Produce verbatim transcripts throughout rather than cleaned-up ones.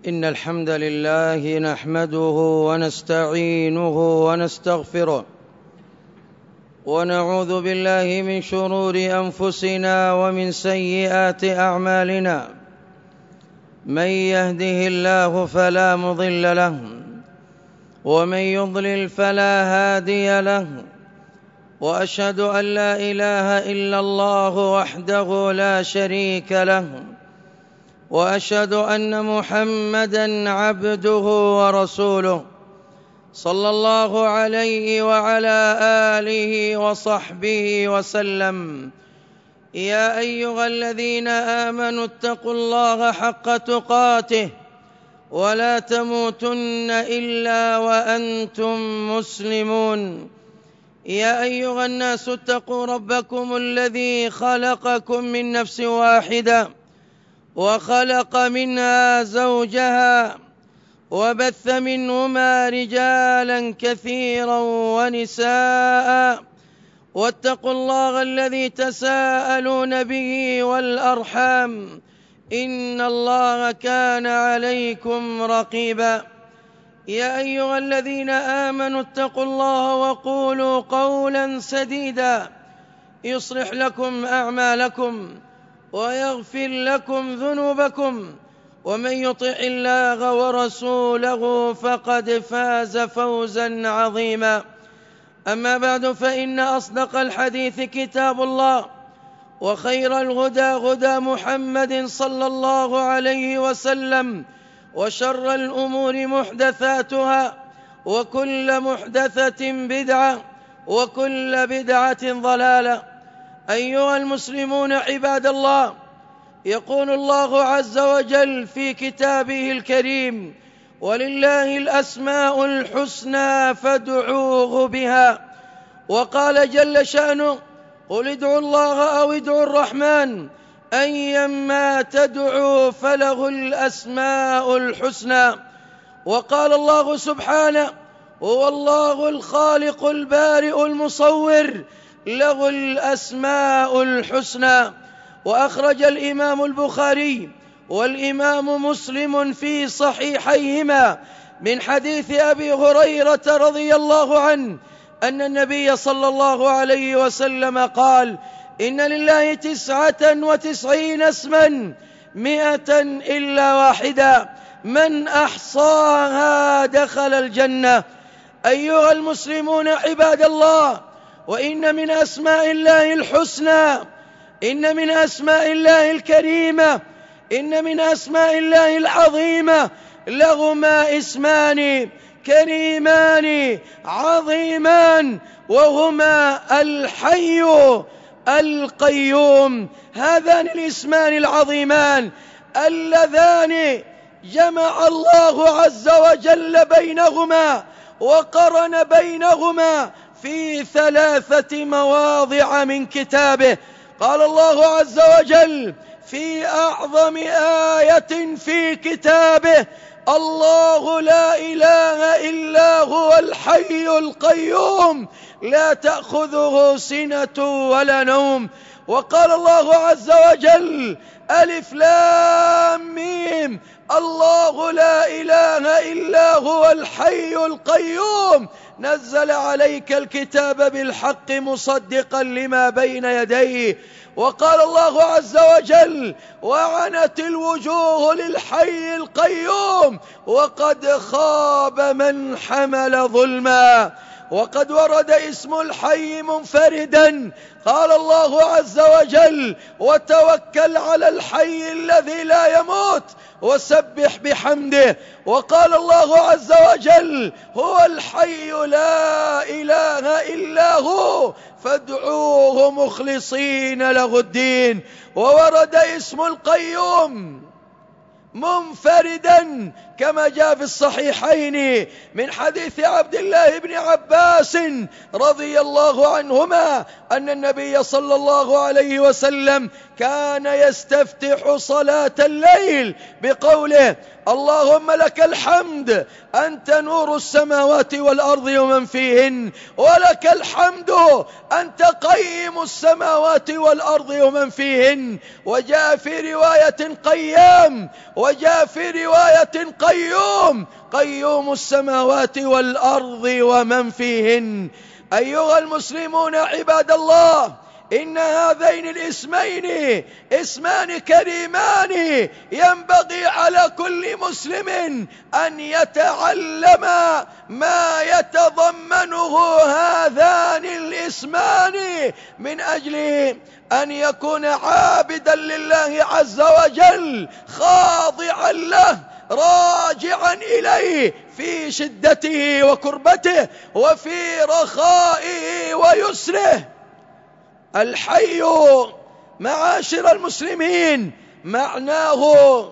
إن الحمد لله نحمده ونستعينه ونستغفره ونعوذ بالله من شرور أنفسنا ومن سيئات أعمالنا. من يهده الله فلا مضل له ومن يضلل فلا هادي له، وأشهد أن لا إله إلا الله وحده لا شريك له، وأشهد أن محمدًا عبده ورسوله صلى الله عليه وعلى آله وصحبه وسلم. يا أيها الذين آمنوا اتقوا الله حق تقاته ولا تموتن إلا وأنتم مسلمون. يا أيها الناس اتقوا ربكم الذي خلقكم من نفس واحدة وخلق منها زوجها وبث منهما رجالا كثيرا ونساء، واتقوا الله الذي تساءلون به والأرحام إن الله كان عليكم رقيبا. يا أيها الذين آمنوا اتقوا الله وقولوا قولا سديدا يصلح لكم أعمالكم ويغفر لكم ذنوبكم، ومن يطع الله ورسوله فقد فاز فوزا عظيما. أما بعد، فإن أصدق الحديث كتاب الله، وخير الهدى هدى محمد صلى الله عليه وسلم، وشر الأمور محدثاتها، وكل محدثة بدعة، وكل بدعة ضلالة. أيها المسلمون عباد الله، يقول الله عز وجل في كتابه الكريم: ولله الأسماء الحسنى فادعوه بها. وقال جل شأنه: قل ادعوا الله أو ادعوا الرحمن أيما تدعوا فله الأسماء الحسنى. وقال الله سبحانه: هو الله الخالق البارئ المصور له الأسماء الحسنى. وأخرج الإمام البخاري والإمام مسلم في صحيحيهما من حديث أبي هريرة رضي الله عنه أن النبي صلى الله عليه وسلم قال: إن لله تسعة وتسعين اسما مئة إلا واحدا من أحصاها دخل الجنة. أيها المسلمون عباد الله، وإن من أسماء الله الحسنى، إن من أسماء الله الكريمة، إن من أسماء الله العظيمة لهما اسمان كريمان عظيمان، وهما الحي القيوم. هذان الاسمان العظيمان اللذان جمع الله عز وجل بينهما وقرن بينهما في ثلاثة مواضع من كتابه. قال الله عز وجل في أعظم آية في كتابه: الله لا إله إلا هو الحي القيوم لا تأخذه سنة ولا نوم. وقال الله عز وجل: ألف لام ميم، الله لا إله إلا هو الحي القيوم نزل عليك الكتاب بالحق مصدقا لما بين يديه. وقال الله عز وجل: وعنت الوجوه للحي القيوم وقد خاب من حمل ظلما. وقد ورد اسم الحي منفردا. قال الله عز وجل: وتوكل على الحي الذي لا يموت وسبح بحمده. وقال الله عز وجل: هو الحي لا إله إلا هو فادعوه مخلصين له الدين. وورد اسم القيوم منفردا كما جاء في الصحيحين من حديث عبد الله بن عباس رضي الله عنهما أن النبي صلى الله عليه وسلم كان يستفتح صلاة الليل بقوله: اللهم لك الحمد أنت نور السماوات والأرض ومن فيهن، ولك الحمد أنت قيم السماوات والأرض ومن فيهن. وجاء في رواية قيام، وجاء في رواية قيوم، قيوم السماوات والأرض ومن فيهن. أيها المسلمون عباد الله، إن هذين الاسمين اسمان كريمان، ينبغي على كل مسلم أن يتعلم ما يتضمنه هذان الاسمان من أجل أن يكون عابدا لله عز وجل، خاضعا له، راجعا إليه في شدته وكربته وفي رخائه ويسره. الحي معاشر المسلمين معناه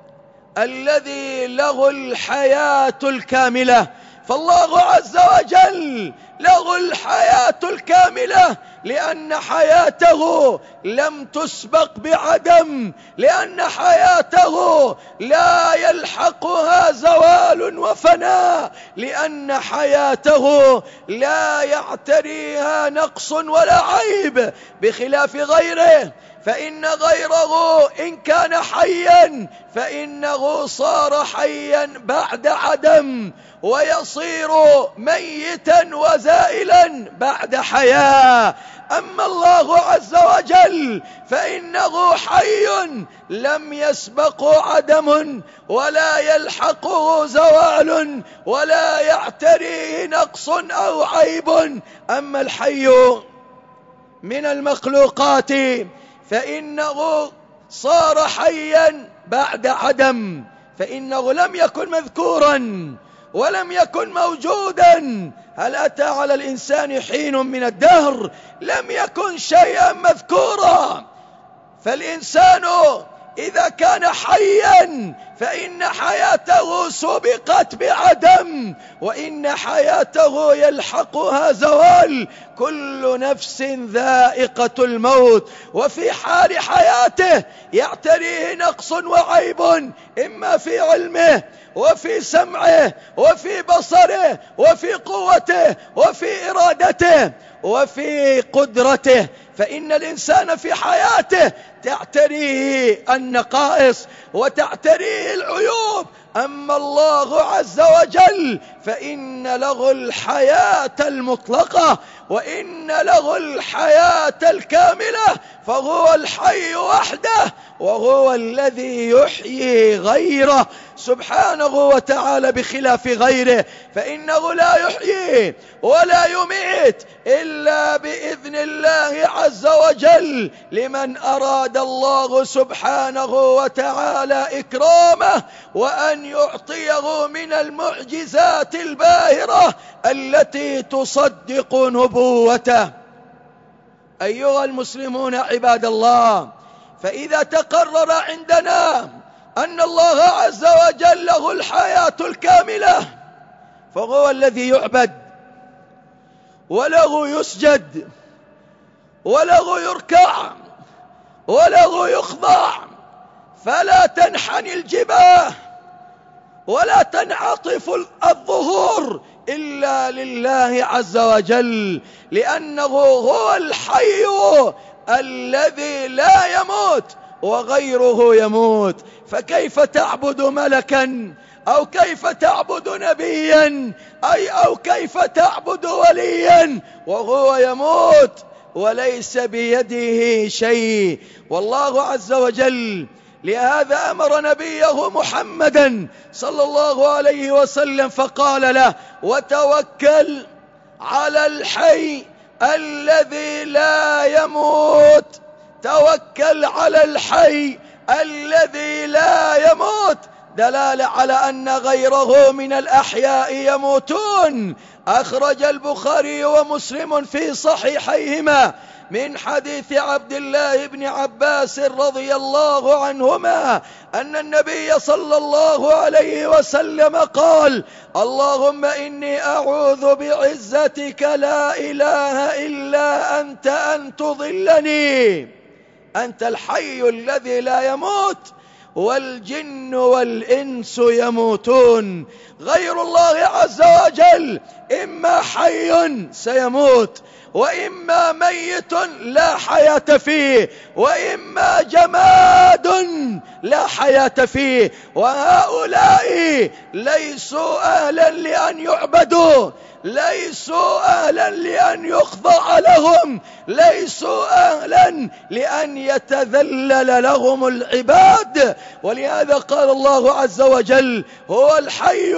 الذي له الحياة الكاملة، فالله عز وجل له الحياة الكاملة لأن حياته لم تسبق بعدم، لأن حياته لا يلحقها زوال وفناء، لأن حياته لا يعتريها نقص ولا عيب، بخلاف غيره، فإن غيره إن كان حيا فإنه صار حيا بعد عدم، ويصير ميتا وزائلا بعد حياة. أما الله عز وجل فإنه حي لم يسبقه عدم ولا يلحقه زوال ولا يعتريه نقص أو عيب. أما الحي من المخلوقات فإنه صار حيا بعد عدم، فإنه لم يكن مذكورا ولم يكن موجودا. هل أتى على الإنسان حين من الدهر لم يكن شيئا مذكورا؟ فالإنسان إذا كان حيا فإن حياته سبقت بعدم، وإن حياته يلحقها زوال. كل نفس ذائقة الموت، وفي حال حياته يعتريه نقص وعيب، إما في علمه وفي سمعه وفي بصره وفي قوته وفي إرادته وفي قدرته. فإن الإنسان في حياته تعتريه النقائص وتعتريه العيوب. أما الله عز وجل فإن له الحياة المطلقة وإن له الحياة الكاملة، فهو الحي وحده، وهو الذي يحيي غيره سبحانه وتعالى بخلاف غيره، فإنه لا يحيي ولا يميت إلا بإذن الله عز وجل لمن أراد الله سبحانه وتعالى إكرامه وأن يعطيه من المعجزات الباهرة التي تصدق نبوته. أيها المسلمون عباد الله، فإذا تقرر عندنا أن الله عز وجل له الحياة الكاملة، فهو الذي يعبد وله يسجد وله يركع وله يخضع، فلا تنحني الجباه ولا تنعطف الظهور إلا لله عز وجل، لأنه هو الحي الذي لا يموت وغيره يموت. فكيف تعبد ملكا أو كيف تعبد نبيا أي أو كيف تعبد وليا وهو يموت وليس بيده شيء؟ والله عز وجل لهذا أمر نبيه محمدا صلى الله عليه وسلم فقال له: وتوكل على الحي الذي لا يموت. توكل على الحي الذي لا يموت، دلالة على أن غيره من الأحياء يموتون. أخرج البخاري ومسلم في صحيحيهما من حديث عبد الله بن عباس رضي الله عنهما أن النبي صلى الله عليه وسلم قال: اللهم إني أعوذ بعزتك لا إله إلا أنت أن تضلني. أنت الحي الذي لا يموت، والجن والإنس يموتون. غير الله عز وجل إما حي سيموت، وإما ميت لا حياة فيه، وإما جماد لا حياة فيه. وهؤلاء ليسوا أهلا لأن يعبدوا، ليسوا أهلا لأن يخضع لهم، ليسوا أهلا لأن يتذلل لهم العباد. ولهذا قال الله عز وجل: هو الحي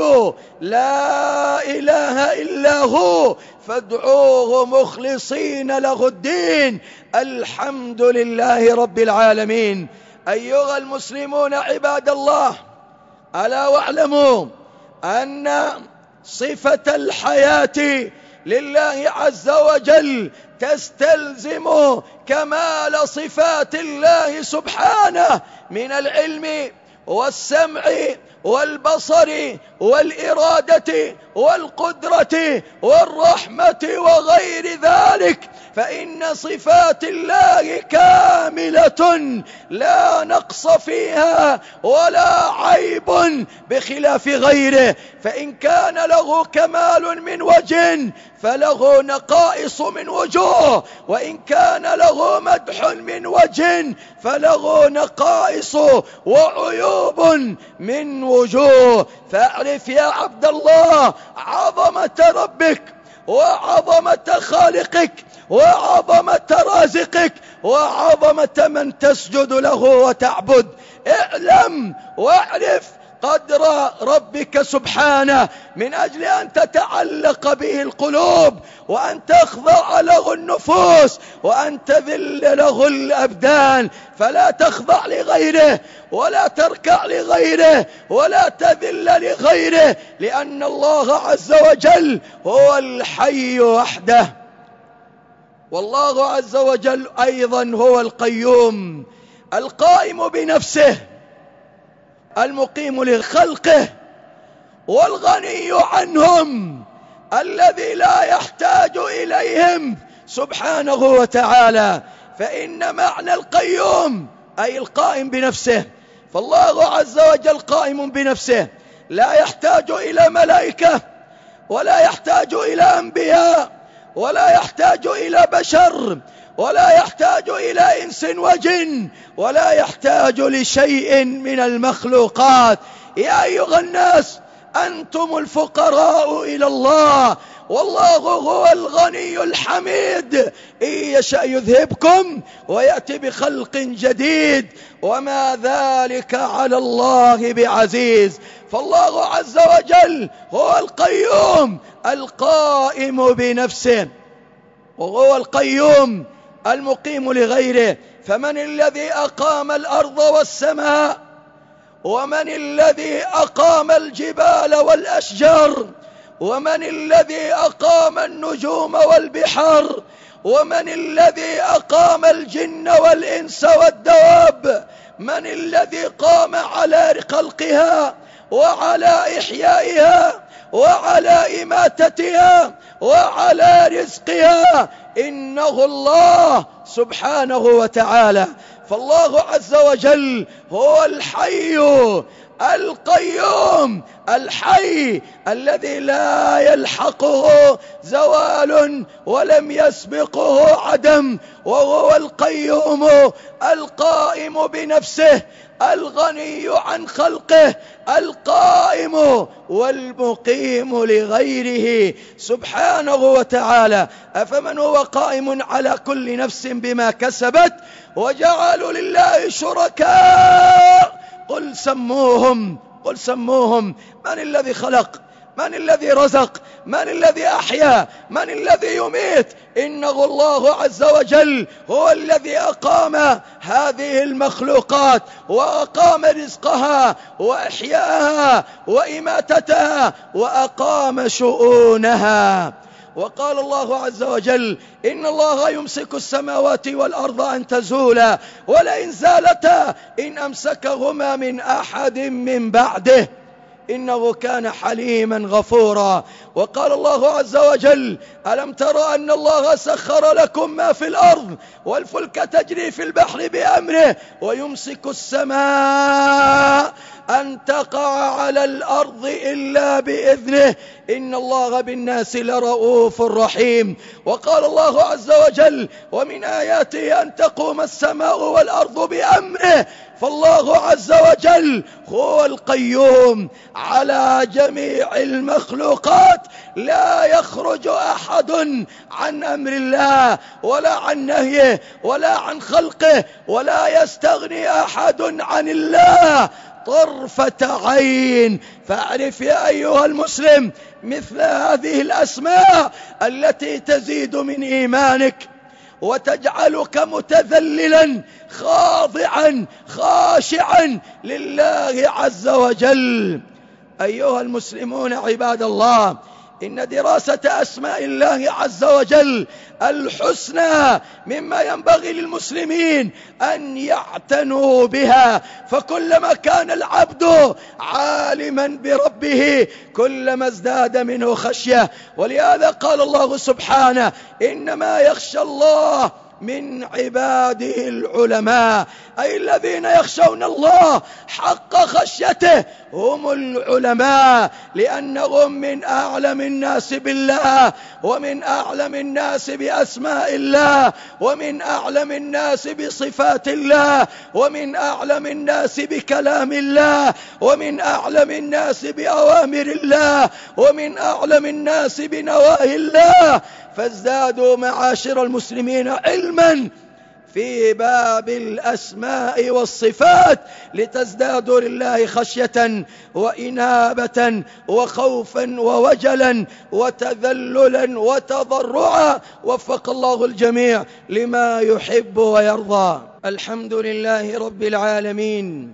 لا إله إلا هو فادعوه مخلصين له الدين الحمد لله رب العالمين. أيها المسلمون عباد الله، ألا واعلموا أن صفة الحياة لله عز وجل تستلزم كمال صفات الله سبحانه من العلم والسمع والبصر والإرادة والقدرة والرحمة وغير ذلك، فإن صفات الله كاملة لا نقص فيها ولا عيب بخلاف غيره. فإن كان له كمال من وجه فله نقائص من وجوه، وإن كان له مدح من وجه فله نقائص وعيوب من وجوه. فاعرف يا عبد الله عظمة ربك وعظمة خالقك وعظمة رازقك وعظمة من تسجد له وتعبد. اعلم واعرف قدر ربك سبحانه من أجل أن تتعلق به القلوب، وأن تخضع له النفوس، وأن تذل له الأبدان. فلا تخضع لغيره ولا تركع لغيره ولا تذل لغيره، لأن الله عز وجل هو الحي وحده. والله عز وجل أيضا هو القيوم القائم بنفسه المقيم لخلقه والغني عنهم الذي لا يحتاج إليهم سبحانه وتعالى. فإن معنى القيوم أي القائم بنفسه، فالله عز وجل قائم بنفسه، لا يحتاج إلى ملائكة ولا يحتاج إلى أنبياء ولا يحتاج إلى بشر ولا يحتاج إلى إنس وجن ولا يحتاج لشيء من المخلوقات. يا أيها الناس أنتم الفقراء إلى الله والله هو الغني الحميد، إن يشأ يذهبكم ويأتي بخلق جديد وما ذلك على الله بعزيز. فالله عز وجل هو القيوم القائم بنفسه، وهو القيوم المقيم لغيره. فمن الذي أقام الأرض والسماء؟ ومن الذي أقام الجبال والأشجار؟ ومن الذي أقام النجوم والبحار؟ ومن الذي أقام الجن والإنس والدواب؟ من الذي قام على خلقها وعلى إحيائها وعلى إماتتها وعلى رزقها؟ إنه الله سبحانه وتعالى. فالله عز وجل هو الحي القيوم الحي الذي لا يلحقه زوال ولم يسبقه عدم، وهو القيوم القائم بنفسه الغني عن خلقه القائم والمقيم لغيره سبحانه وتعالى. أفمن هو قائم على كل نفس بما كسبت وجعلوا لله شركاء قل سموهم قل سموهم من الذي خلق؟ من الذي رزق؟ من الذي أحيا؟ من الذي يميت؟ إنه الله عز وجل هو الذي أقام هذه المخلوقات وأقام رزقها وإحياءها وإماتتها وأقام شؤونها. وقال الله عز وجل: إن الله يمسك السماوات والأرض أن تزولا ولئن زالتا إن أمسكهما من أحد من بعده إنه كان حليما غفورا. وقال الله عز وجل: ألم تروا أن الله سخر لكم ما في الأرض والفلك تجري في البحر بأمره ويمسك السماء أن تقع على الأرض إلا بإذنه إن الله بالناس لرؤوف رحيم. وقال الله عز وجل: ومن آياته أن تقوم السماء والأرض بأمره. فالله عز وجل هو القيوم على جميع المخلوقات، لا يخرج أحد عن أمر الله ولا عن نهيه ولا عن خلقه، ولا يستغني أحد عن الله طرفة عين. فاعرف يا أيها المسلم مثل هذه الأسماء التي تزيد من إيمانك وتجعلك متذللا خاضعا خاشعا لله عز وجل. أيها المسلمون عباد الله، إن دراسة أسماء الله عز وجل الحسنى مما ينبغي للمسلمين أن يعتنوا بها، فكلما كان العبد عالما بربه كلما ازداد منه خشية. ولهذا قال الله سبحانه: إنما يخشى الله من عباده العلماء، أي الذين يخشون الله حق خشيته هم العلماء، لأنهم من أعلم الناس بالله ومن أعلم الناس بأسماء الله ومن أعلم الناس بصفات الله ومن أعلم الناس بكلام الله ومن أعلم الناس بأوامر الله ومن أعلم الناس بنواهي الله. فازدادوا معاشر المسلمين علما في باب الأسماء والصفات لتزدادوا لله خشية وإنابة وخوفا ووجلا وتذللا وتضرعا. وفق الله الجميع لما يحب ويرضى. الحمد لله رب العالمين،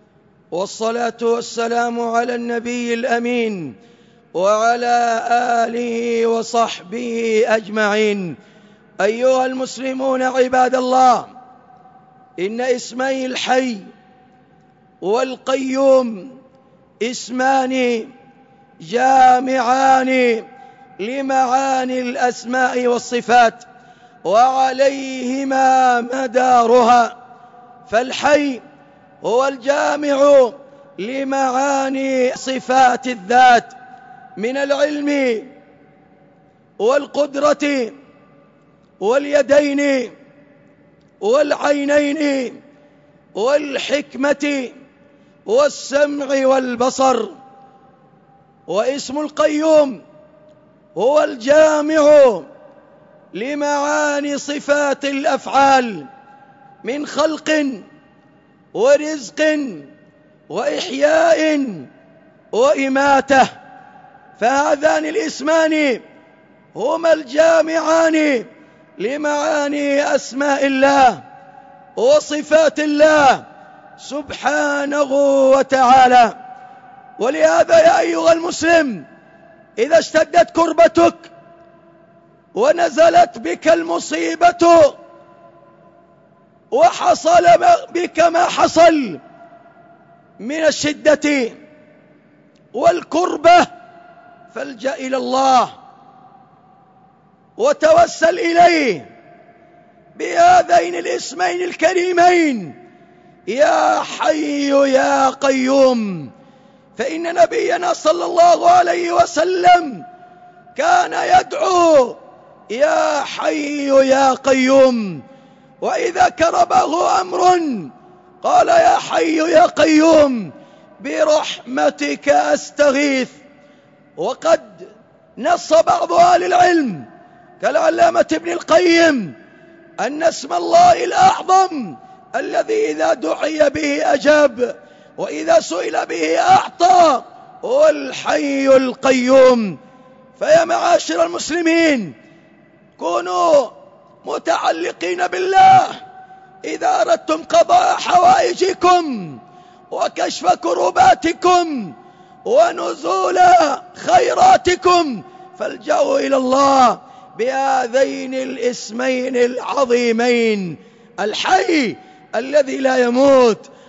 والصلاة والسلام على النبي الأمين وعلى آله وصحبه أجمعين. أيها المسلمون عباد الله، إن اسمي الحي والقيوم اسمان جامعان لمعاني الأسماء والصفات وعليهما مدارها. فالحي هو الجامع لمعاني صفات الذات من العلم والقدرة واليدين والعينين والحكمة والسمع والبصر. واسم القيوم هو الجامع لمعاني صفات الأفعال من خلق ورزق وإحياء وإماتة. فهذان الاسمان هما الجامعان لمعاني أسماء الله وصفات الله سبحانه وتعالى. ولهذا يا أيها المسلم، إذا اشتدت كربتك ونزلت بك المصيبة وحصل بك ما حصل من الشدة والكربة، فالجأ إلى الله وتوسل إليه بهذين الاسمين الكريمين: يا حي يا قيوم. فإن نبينا صلى الله عليه وسلم كان يدعو يا حي يا قيوم، وإذا كربه أمر قال يا حي يا قيوم برحمتك أستغيث. وقد نص بعض أهل العلم كالعلامة ابن القيم أن اسم الله الأعظم الذي إذا دعي به أجاب وإذا سئل به أعطى هو الحي القيوم. فيا معاشر المسلمين، كونوا متعلقين بالله إذا أردتم قضاء حوائجكم وكشف كرباتكم ونزول خيراتكم، فالجأوا إلى الله بهذين الاسمين العظيمين: الحي الذي لا يموت،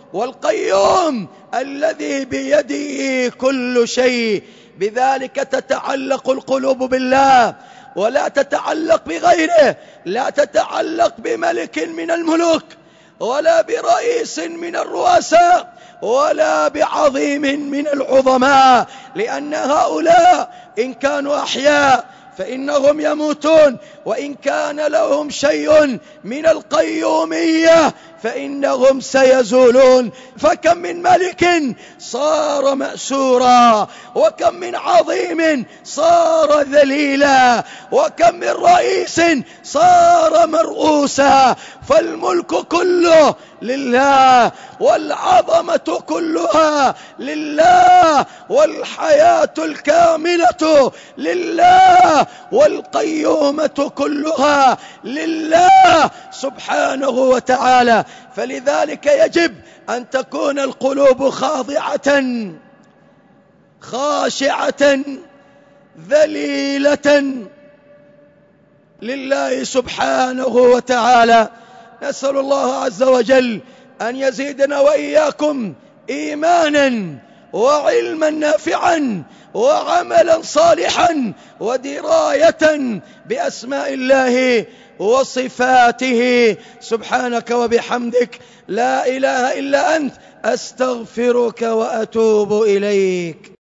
والقيوم الذي بيده كل شيء. بذلك تتعلق القلوب بالله ولا تتعلق بغيره، لا تتعلق بملك من الملوك ولا برئيس من الرؤساء ولا بعظيم من العظماء، لأن هؤلاء إن كانوا أحياء فإنهم يموتون، وإن كان لهم شيء من القيومية فإنهم سيزولون. فكم من ملك صار مأسورا، وكم من عظيم صار ذليلا، وكم من رئيس صار مرؤوسا. فالملك كله لله، والعظمة كلها لله، والحياة الكاملة لله، والقيومة كلها لله سبحانه وتعالى. فلذلك يجب أن تكون القلوب خاضعة خاشعة ذليلة لله سبحانه وتعالى. نسأل الله عز وجل أن يزيدنا وإياكم إيمانا وعلما نافعا وعملا صالحا ودراية بأسماء الله وصفاته. سبحانك وبحمدك، لا إله إلا أنت، أستغفرك وأتوب إليك.